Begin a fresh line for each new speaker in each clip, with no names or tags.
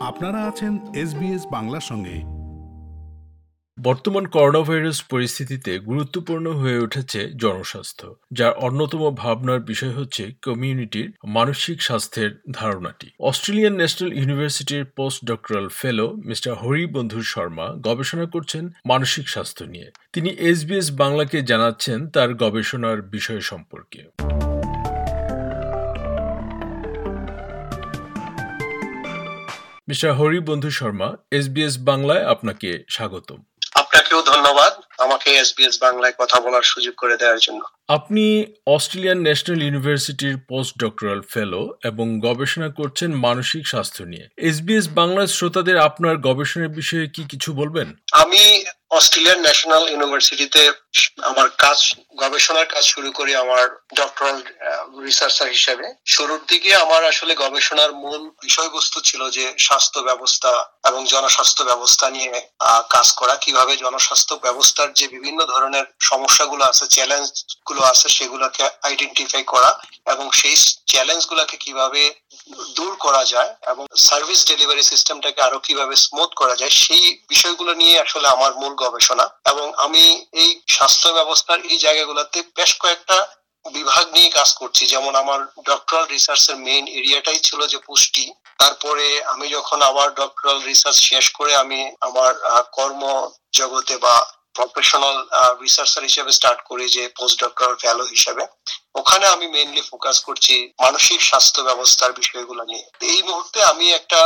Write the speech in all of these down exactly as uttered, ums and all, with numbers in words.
আপনারা আছেন এসবিএস বাংলার সঙ্গে।
বর্তমান করোনাভাইরাস পরিস্থিতিতে গুরুত্বপূর্ণ হয়ে উঠেছে জনস্বাস্থ্য, যার অন্যতম ভাবনার বিষয় হচ্ছে কমিউনিটির মানসিক স্বাস্থ্যের ধারণাটি। অস্ট্রেলিয়ান ন্যাশনাল ইউনিভার্সিটির post doctoral fellow mister Haribandhu Sharma গবেষণা করছেন মানসিক স্বাস্থ্য নিয়ে। তিনি এসবিএস বাংলাকে জানাচ্ছেন তার গবেষণার বিষয় সম্পর্কে। মিস্টার হরিবন্ধু শর্মা, এসবিএস বাংলায় আপনাকে স্বাগতম।
আপনাকেও ধন্যবাদ আমাকে এসবিএস বাংলায় কথা বলার সুযোগ করে দেওয়ার জন্য।
আপনি অস্ট্রেলিয়ান ন্যাশনাল ইউনিভার্সিটির পোস্ট ডক্টরাল ফেলো এবং গবেষণা করছেন মানসিক স্বাস্থ্য নিয়ে। এসবিএস বাংলার শ্রোতাদের আপনার গবেষণার বিষয়ে কি কিছু বলবেন?
আমি অস্ট্রেলিয়ান ন্যাশনাল ইউনিভার্সিটিতে আমার কাজ গবেষণার কাজ শুরু করি আমার ডক্টরাল রিসার্চার হিসেবে। শুরুর দিকে আমার আসলে গবেষণার মূল বিষয়বস্তু ছিল যে স্বাস্থ্য ব্যবস্থা এবং জনস্বাস্থ্য ব্যবস্থা নিয়ে কাজ করা, কিভাবে জনস্বাস্থ্য ব্যবস্থার যে বিভিন্ন ধরনের সমস্যাগুলো আছে, চ্যালেঞ্জ গুলো আছে, সেগুলোকে আইডেন্টিফাই করা এবং সেই চ্যালেঞ্জ গুলাকে কিভাবে দূর করা যায় এবং সার্ভিস ডেলিভারি সিস্টেমটাকে আরো কিভাবে স্মুথ করা যায়, সেই বিষয়গুলো নিয়ে আসলে আমার মূল গবেষণা। এবং আমি এই স্বাস্থ্য ব্যবস্থার এই জায়গাগুলোতে বেশ কয়েকটা বিভাগ নিয়ে কাজ করছি। যেমন আমার ডক্টরাল রিসার্চের মেইন এরিয়াটাই ছিল যে পুষ্টি। তারপরে আমি যখন আবার ডক্টরাল রিসার্চ শেষ করে আমি আমার কর্ম জগতে বা প্রফেশনাল রিসার্চার হিসেবে স্টার্ট করি যে পোস্ট ডক্টরাল ফেলো হিসেবে, ওখানে আমি মেইনলি ফোকাস করছি মানসিক স্বাস্থ্য ব্যবস্থার বিষয়গুলো নিয়ে। এই মুহূর্তে আমি একটা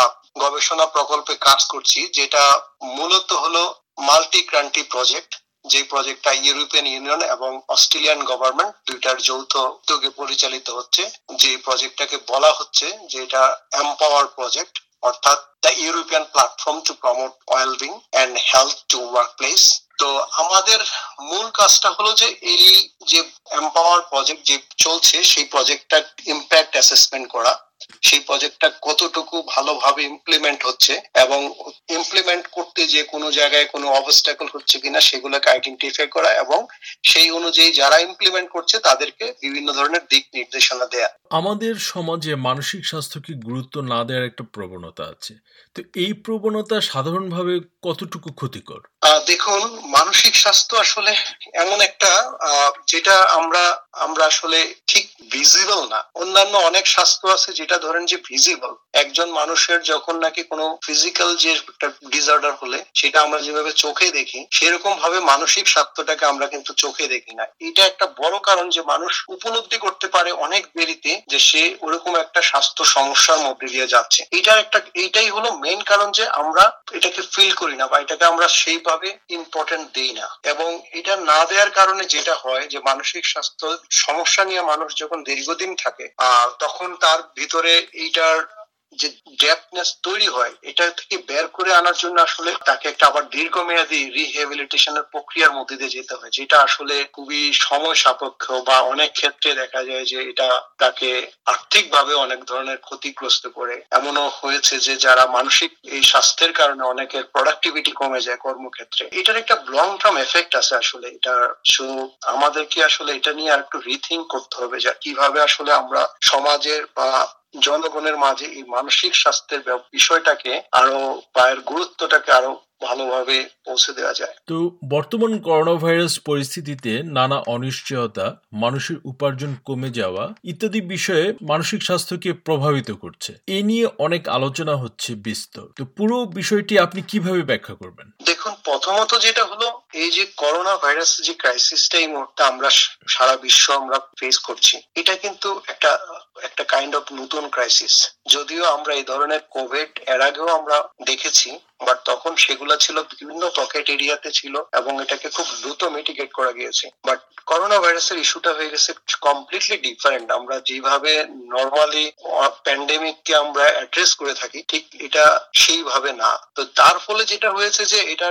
গবেষণা প্রকল্পে কাজ করছি যেটা মূলত হলো মাল্টি কান্ট্রি প্রজেক্ট, যে প্রজেক্টটা ইউরোপিয়ান ইউনিয়ন এবং অস্ট্রেলিয়ান গভর্নমেন্ট দুইটার যৌথ উদ্যোগে পরিচালিত হচ্ছে। যে প্রজেক্টটাকে বলা হচ্ছে যে এটা এম্পাওয়ার প্রজেক্ট, অর্থাৎ the European platform to promote wellbeing and health to workplace. তো আমাদের মূল কাজটা হলো যে এই যে এম্পাওয়ার প্রজেক্ট যে চলছে সেই প্রজেক্টটা ইমপ্যাক্ট অ্যাসেসমেন্ট করা, সেই প্রজেক্টটা কতটুকু ভালোভাবে ইমপ্লিমেন্ট হচ্ছে এবং ইমপ্লিমেন্ট করতে যে কোনো জায়গায় কোনো অবস্টাকল হচ্ছে কিনা সেগুলোকে আইডেন্টিফাই করা এবং সেই অনুযায়ী যারা ইমপ্লিমেন্ট করছে তাদেরকে বিভিন্ন ধরনের দিক নির্দেশনা দেয়া।
আমাদের সমাজে মানসিক স্বাস্থ্যকে গুরুত্ব না দেওয়ার একটা প্রবণতা আছে, তো এই প্রবণতা সাধারণভাবে কতটুকু ক্ষতিকর?
দেখুন, মানসিক স্বাস্থ্য আসলে এমন একটা যেটা আমরা আমরা আসলে ঠিক ভিজিবল না। অন্যান্য অনেক স্বাস্থ্য আছে যেটা ধরেন যে ভিজিবল। একজন মানুষের যখন নাকি কোনো ফিজিক্যাল যে একটা ডিসঅর্ডার হলে সেটা আমরা যেভাবে চোখে দেখি, সেরকম ভাবে মানসিক স্বাস্থ্যটাকে আমরা কিন্তু চোখে দেখি না। এটা একটা বড় কারণ যে মানুষ উপলব্ধি করতে পারে অনেক দেরিতে যে সে ওরকম একটা স্বাস্থ্য সমস্যার মধ্যে দিয়ে যাচ্ছে। এটার একটা এইটাই হলো মেইন কারণ যে আমরা এটাকে ফিল করি না বা এটাকে আমরা সেইভাবে ইম্পর্টেন্ট দেই না। এবং এটা না দেওয়ার কারণে যেটা হয় যে মানসিক স্বাস্থ্য সমস্যা নিয়ে মানুষ যখন দীর্ঘদিন থাকে আহ তখন তার ভিতরে এইটার যে ডেপনেস তৈরি হয়, এটা থেকে বের করে আনার জন্য আসলে তাকে একটা আবার দীর্ঘমেয়াদী রিহ্যাবিলিটেশনের প্রক্রিয়ার মধ্যে দিয়ে যেতে হয়, যেটা আসলে খুবই সময় সাপেক্ষ বা অনেক ক্ষেত্রে দেখা যায় যে এটা তাকে আর্থিক ভাবে অনেক ধরনের ক্ষতিগ্রস্ত করে। এমনও হয়েছে যে যারা মানসিক এই স্বাস্থ্যের কারণে অনেকের প্রোডাক্টিভিটি কমে যায় কর্মক্ষেত্রে। এটার একটা লং টার্ম এফেক্ট আছে আসলে এটা। সো আমাদেরকে আসলে এটা নিয়ে আর একটু রিথিঙ্ক করতে হবে যে কিভাবে আসলে আমরা সমাজের বা জনগণের মাঝে এই মানসিক স্বাস্থ্যের বিষয়টাকে আরো বা এর গুরুত্বটাকে আরো ভালোভাবে পৌঁছে দেওয়া যায়।
তো বর্তমান করোনা ভাইরাস পরিস্থিতিতে নানা অনিশ্চয়তা, মানুষের উপার্জন কমে যাওয়া ইত্যাদি বিষয়ে মানসিক স্বাস্থ্যকে প্রভাবিত করছে। এ নিয়ে অনেক আলোচনা হচ্ছে বিস্তর। তো পুরো বিষয়টি আপনি কিভাবে ব্যাখ্যা করবেন?
দেখুন, প্রথমত যেটা হলো এই যে করোনা ভাইরাস যে ক্রাইসিসটা এই মুহূর্তে আমরা সারা বিশ্ব আমরা ফেস করছি, এটা কিন্তু একটা একটা কাইন্ড অফ নতুন ক্রাইসিস। যদিও আমরা এই ধরনের কোভিড এর আগেও আমরা দেখেছি, বাট তখন সেগুলা ছিল বিভিন্ন পকেট এরিয়াতে ছিল এবং এটাকে খুব দ্রুত মিটিগেট করা গিয়েছে। বাট করোনা ভাইরাসের ইস্যুটা হয়ে গেছে কমপ্লিটলি ডিফারেন্ট। আমরা যেভাবে নর্মালি প্যান্ডেমিককে আমরা অ্যাড্রেস করে থাকি ঠিক এটা সেইভাবে না। তো তার ফলে যেটা হয়েছে যে এটার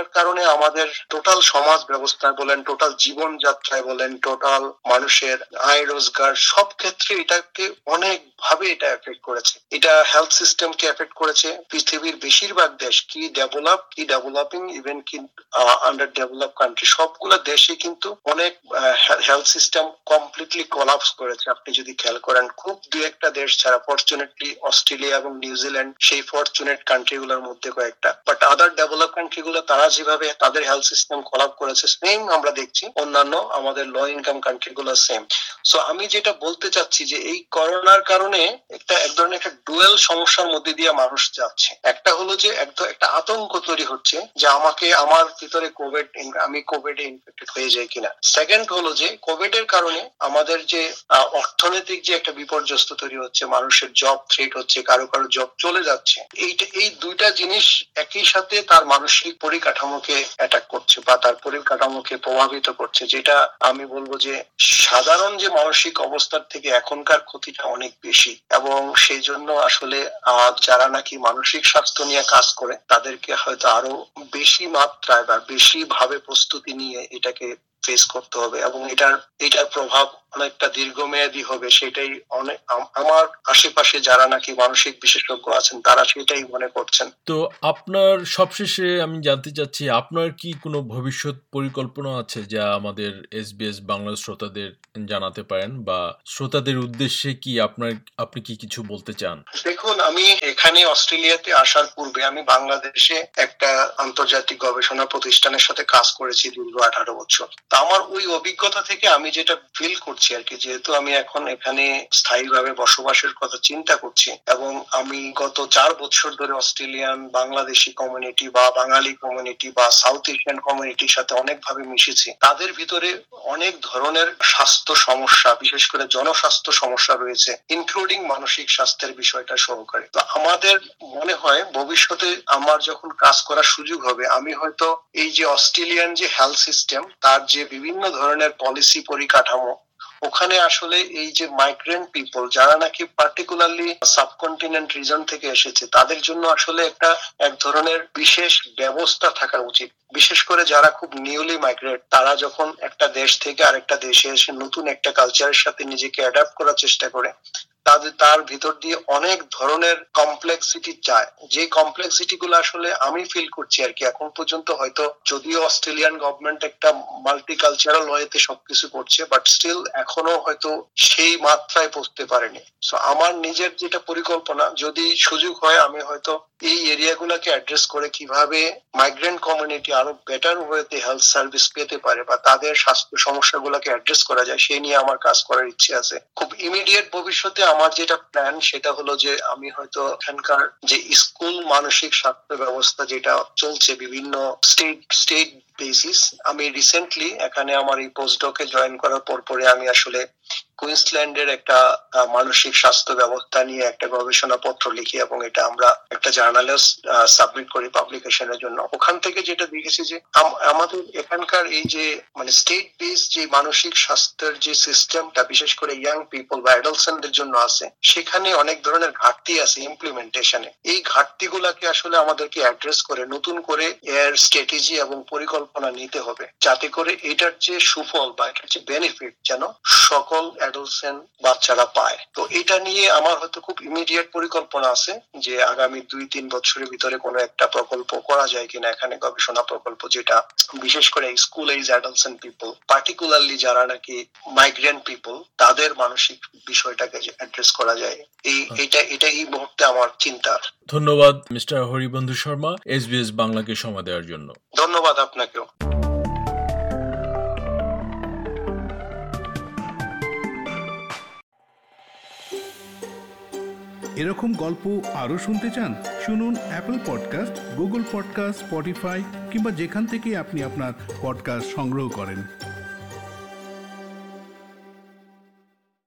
করোনার কারণে আমাদের টোটাল সমাজ ব্যবস্থা বলেন, টোটাল জীবনযাত্রায় বলেন, টোটাল মানুষের আয় রোজগার সব ক্ষেত্রে এটাকে অনেক ভাবে এটা এফেক্ট করেছে। এটা হেলথ সিস্টেমকে এফেক্ট করেছে। পৃথিবীর বেশিরভাগ দেশ, কি ডেভেলপ কি ডেভেলপিং ইভেন কি আন্ডার ডেভেলপ কান্ট্রি, সবগুলো দেশে কিন্তু অনেক হেলথ সিস্টেম কমপ্লিটলি কোলাপস করেছে। আপনি যদি খেয়াল করেন, খুব দু একটা দেশ ছাড়া, ফরচুনেটলি অস্ট্রেলিয়া এবং নিউজিল্যান্ড সেই ফরচুনেট কান্ট্রি গুলোর মধ্যে কয়েকটা, বাট আদার ডেভেলপ কান্ট্রি গুলো তারা যেভাবে তাদের হেলথ সিস্টেম কোলাপ করেছে, সেম আমরা দেখছি অন্যান্য আমাদের লো ইনকাম কান্ট্রি গুলো সেম। সো আমি যেটা বলতে চাচ্ছি যে এই করোনার কারণে একটা এক ধরনের একটা ডুয়েল সমস্যার মধ্যে দিয়ে মানুষ যাচ্ছে। একটা হলো যে একদম একটা আতঙ্ক তৈরি হচ্ছে যে আমাকে আমার ভিতরে কোভিড, আমি কোভিড এ ইনফেক্টেড হয়ে যাই কিনা। সেকেন্ড হলো যে কোভিড এর কারণে আমাদের যে অর্থনৈতিক যে একটা বিপর্যস্ত তৈরি হচ্ছে, মানুষের জব থ্রেট হচ্ছে, কারো কারো জব চলে যাচ্ছে। এইটা এই দুইটা জিনিস একই সাথে তার মানসিক পরিকাঠামোকে অ্যাটাক করছে বা তার পরিকাঠামোকে প্রভাবিত করছে, যেটা আমি বলবো যে সাধারণ যে মানসিক অবস্থার থেকে এখনকার ক্ষতিটা অনেক বেশি। এবং সেই জন্য আসলে আহ যারা নাকি মানসিক স্বাস্থ্য নিয়ে কাজ করে তাদেরকে হয়তো আরো বেশি মাত্রায় বা বেশি ভাবে প্রস্তুতি নিয়ে এটাকে ফেস করতে হবে এবং এটার এটার প্রভাব অনেকটা দীর্ঘমেয়াদী হবে। সেটাই অনেক আমার আশেপাশে যারা নাকি মানসিক বিশেষজ্ঞ আছেন তারা সেটাই মনে করছেন।
তো আপনার সবশেষে আমি জানতে চাচ্ছি, আপনার কি কোনো ভবিষ্যৎ পরিকল্পনা আছে যা আমাদের এসবিএস বাংলা শ্রোতাদের জানাতে পারেন, বা শ্রোতাদের উদ্দেশ্যে কি আপনার আপনি কি কিছু বলতে চান?
দেখুন, আমি এখানে অস্ট্রেলিয়াতে আসার পূর্বে আমি বাংলাদেশে একটা আন্তর্জাতিক গবেষণা প্রতিষ্ঠানের সাথে কাজ করেছি দীর্ঘ আঠারো বছর। তা আমার ওই অভিজ্ঞতা থেকে আমি যেটা ফিল করছি আর কি, যেহেতু আমি এখন এখানে স্থায়ীভাবে বসবাসের কথা চিন্তা করছি এবং আমি গত চার বছর ধরে অস্ট্রেলিয়ান বাংলাদেশি কমিউনিটি বা বাঙালি কমিউনিটি বা সাউথ এশিয়ান কমিউনিটির সাথে অনেকভাবে মিশেছি, তাদের ভিতরে অনেক ধরনের স্বাস্থ্য সমস্যা, বিশেষ করে জনস্বাস্থ্য সমস্যা রয়েছে, ইনক্লুডিং মানসিক স্বাস্থ্যের বিষয়টা সহকারে। তো আমাদের মনে হয় ভবিষ্যতে আমার যখন কাজ করার সুযোগ হবে, আমি হয়তো এই যে অস্ট্রেলিয়ান যে হেলথ সিস্টেম তার যে বিভিন্ন ধরনের পলিসি পরিকাঠামো, ওখানে আসলে এই যে মাইগ্রেন্ট পিপল যারা নাকি পার্টিকুলারলি সাবকন্টিনেন্ট রিজন থেকে এসেছে, তাদের জন্য আসলে একটা এক ধরনের বিশেষ ব্যবস্থা থাকা উচিত। বিশেষ করে যারা খুব নিউলি মাইগ্রেট, তারা যখন একটা দেশ থেকে আরেকটা দেশে এসে নতুন একটা কালচারের সাথে নিজেকে অ্যাডাপ্ট করার চেষ্টা করে, তাদের তার ভিতর দিয়ে অনেক ধরনের কমপ্লেক্সিটি যায়, যে কমপ্লেক্সিটি গুলো আসলে আমি ফিল করছি আর কি এখন পর্যন্ত। হয়তো যদিও অস্ট্রেলিয়ান গভর্নমেন্ট একটা মাল্টিকালচারাল ওয়েতে সবকিছু করছে, বাট স্টিল এখনো হয়তো সেই মাত্রায় পৌঁছতে পারেনি। সো আমার নিজের যেটা পরিকল্পনা, যদি সুযোগ হয় আমি হয়তো এই এরিয়াগুলোকে অ্যাড্রেস করে কিভাবে মাইগ্রেন্ট কমিউনিটি আরো বেটার ওয়েতে হেলথ সার্ভিস পেতে পারে বা তাদের স্বাস্থ্য সমস্যাগুলোকে অ্যাড্রেস করা যায়, সেই নিয়ে আমার কাজ করার ইচ্ছে আছে। খুব ইমিডিয়েট ভবিষ্যতে আমার যেটা প্ল্যান সেটা হলো যে আমি হয়তো এখানকার যে স্কুল মানসিক স্বাস্থ্য ব্যবস্থা যেটা চলছে বিভিন্ন স্টেট স্টেট বেসিস, আমি রিসেন্টলি এখানে আমার এই পোস্টডকে জয়েন করার পর পরে আমি আসলে কুইন্সল্যান্ডের একটা মানসিক স্বাস্থ্য ব্যবস্থা নিয়ে একটা গবেষণা পত্র লিখি এবং এটা আমরা একটা জার্নালে সাবমিট করি পাবলিকেশনের জন্য। ওখান থেকে যেটা দেখেছি যে আমাদের এখানকার এই যে মানে স্টেট বেস যে মানসিক স্বাস্থ্যের যে সিস্টেমটা বিশেষ করে ইয়াং পিপল বা অ্যাডাল্টসদের জন্য আছে, সেখানে অনেক ধরনের ঘাটতি আছে ইমপ্লিমেন্টেশনে। এই ঘাটতি গুলাকে আসলে আমাদেরকে অ্যাড্রেস করে নতুন করে এর স্ট্র্যাটেজি এবং পরিকল্পনা নিতে হবে, যাতে করে এটার যে সুফল বা এটার যে বেনিফিট যেন সকল অ্যাডাল্টসেন বাচ্চারা পায়। তো এটা নিয়ে আমার হয়তো খুব ইমিডিয়েট পরিকল্পনা আছে যে আগামী দুই তিন বছরের ভিতরে কোনো একটা প্রকল্প করা যায় কিনা এখানে, গবেষণা প্রকল্প যেটা বিশেষ করে school age adolescent people, particularly যারা নাকি মাইগ্রেন্ট পিপল, তাদের মানসিক বিষয়টাকে অ্যাড্রেস করা যায়। এই এটা এটা এই মুহূর্তে আমার চিন্তা।
ধন্যবাদ মিস্টার হরিবন্ধু শর্মা এসবিএস বাংলাকে সময় দেওয়ার জন্য।
ধন্যবাদ আপনাকেও।
এরকম গল্প আরও শুনতে চান? শুনুন Apple podcast, Google podcast, Spotify কিংবা যেখান থেকে আপনি আপনার পডকাস্ট সংগ্রহ করেন।